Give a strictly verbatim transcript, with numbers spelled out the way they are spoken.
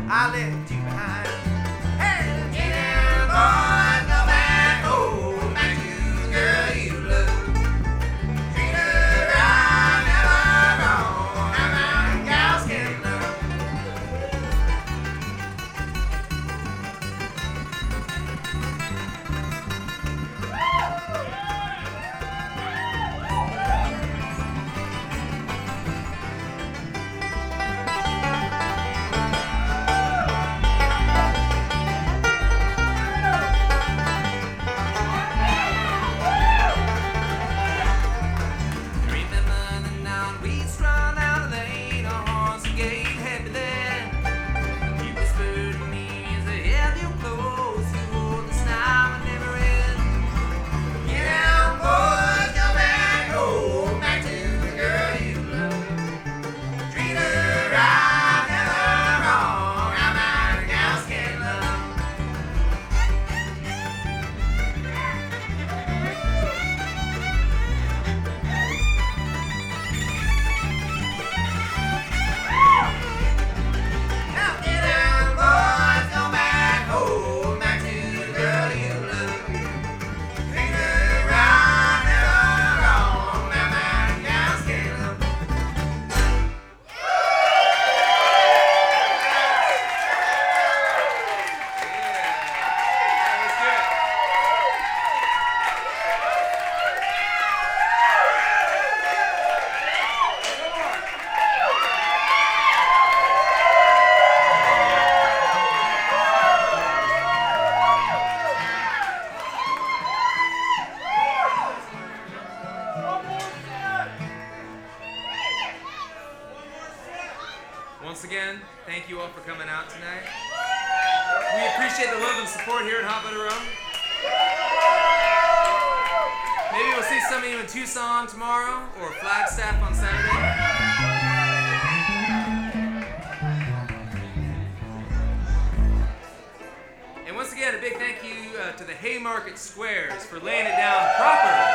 I left you behind. Hey, get down, boys, go back home, back to the girl you love. Treat her right, never wrong, how my gals can love. Once again, thank you all for coming out tonight. We appreciate the love and support here at Hot Butter Rum. Maybe we'll see some of you in Tucson tomorrow or Flagstaff on Saturday. And once again, a big thank you uh, to the Haymarket Squares for laying it down proper.